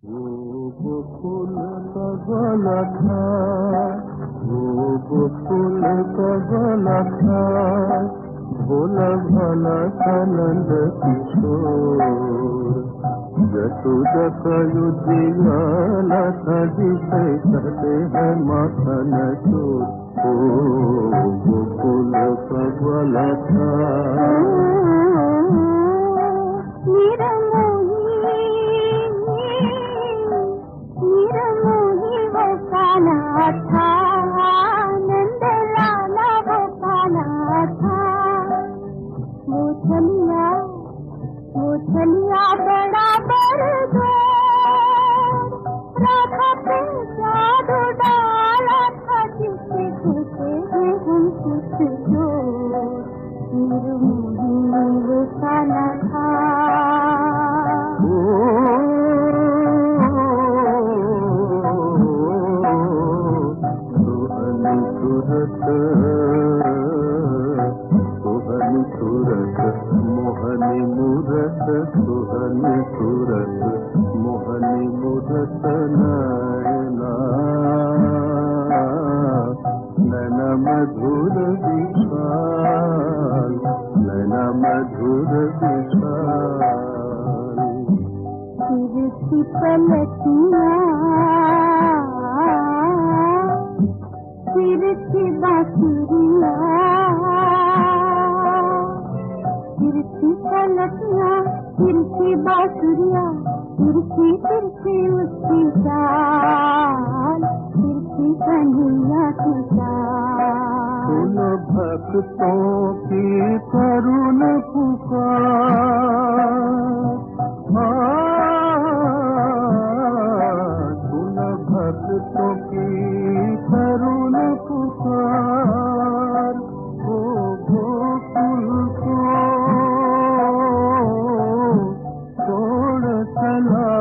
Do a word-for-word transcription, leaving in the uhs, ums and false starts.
वो गोकुल का गोला था, वो गोकुल का गोला था, भोला भाला था नंद किशोर। यशोदा का युधियाला था जिसे कहते हैं माखन चोर। ओ गोकुल का गोला था। था नंद लाला वो काला था। वो चलिया वो चलिया बड़ा बरदोर, राधा पे जादू डाला था जिससे खुशे हैं हम कुछ जोर। निर्मोही वो काला था। सुहनी सूरत मोहनी मूरत, सुहनी सूरत मोहनी मूरत नैना, नैना मधुर विशाल, नैना मधुर विशाल। तिरछी पलकियाँ तिरछी बांसुरिया, तिरछी पलकियाँ तिरछी बांसुरिया, तिरछी तिरछी उसकी चाल, तिरछी कन्हैया की चाल। सुन भक्तों की करुण पुकार, सुन भक्तों की करुण पुकार। ओ गोकुल को छोड़ चला